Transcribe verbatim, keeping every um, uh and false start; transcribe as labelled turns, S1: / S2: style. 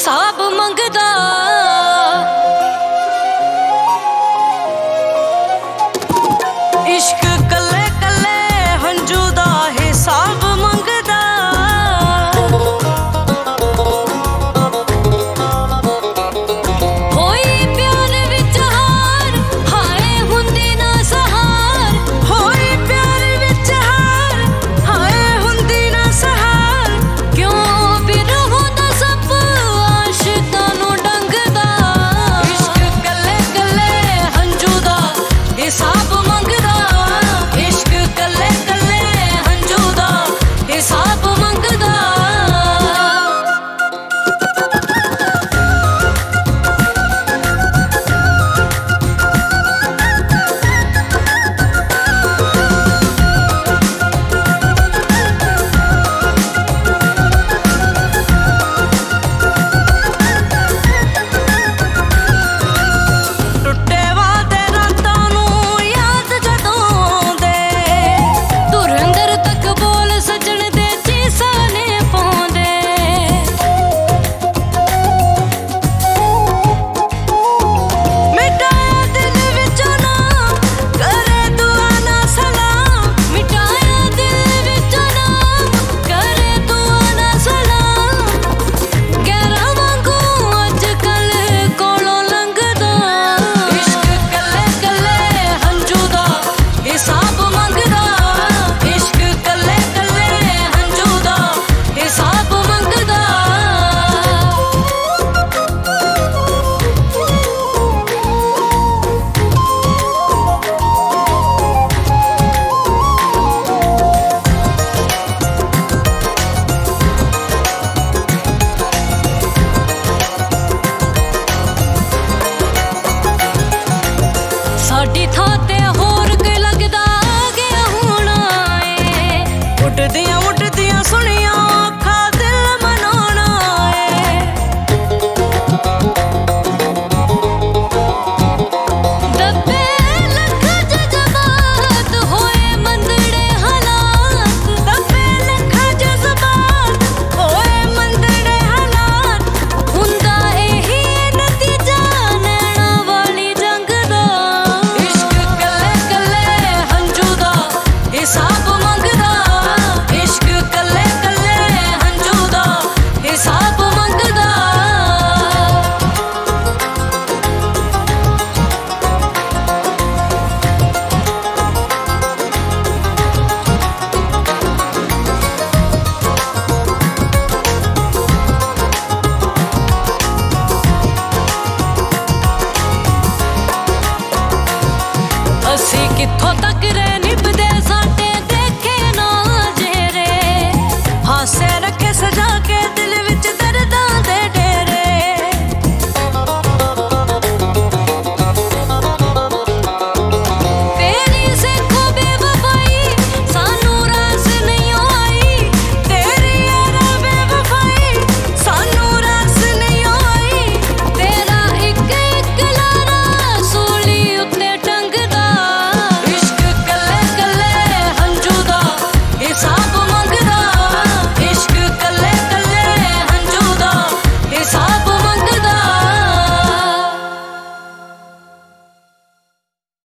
S1: हिसाब मंगदा इश्क कल्ले कल्ले हंजू दा हिसाब मंगदा होई प्यार विच हार हाय हुंदी ना सहार होई प्यार विच हार हाय हुंदी ना सहार क्यों बिरहों दा सप आशिकां नूं डंगदा इश्क कल्ले कल्ले हंजू दा हिसाब मंगदा इश्क कल्ले कल्ले हंजू दा हिसाब मंगदा टुटे वादे रातां नूं याद जदों दे धुरंधर तक बोल सजण दे चीसां ने पाउंदे मिटाया दिल विचों ना करे दुआ ना सलाम मिटाया दिल विचों ना करे दुआ ना सलाम गैरां वांगू अजकल कोलों लंघदा इश्क कल्ले कल्ले हंजू दा हिसाब मंगदा इश्क कल्ले कल्ले हंजू दा हिसाब मंगदा साडी थां ते होर के लगदा गया होना ए उड्डदियां उड्डदियां सुनियां अखां दिल मनाउणा ए दब्बे लख जज्बात होए मंदड़े हालात दब्बे लख जज्बात होए मंदड़े हालात हुंदा एही नतीजा नैना वाली जंग दा इश्क कल्ले कल्ले हंजू दा हिसाब मंगदा इश्क कल्ले कल्ले हंजू दा हिसाब मंगदा ਅਸੀਂ ਕਿੱਥੋਂ ਤੱਕ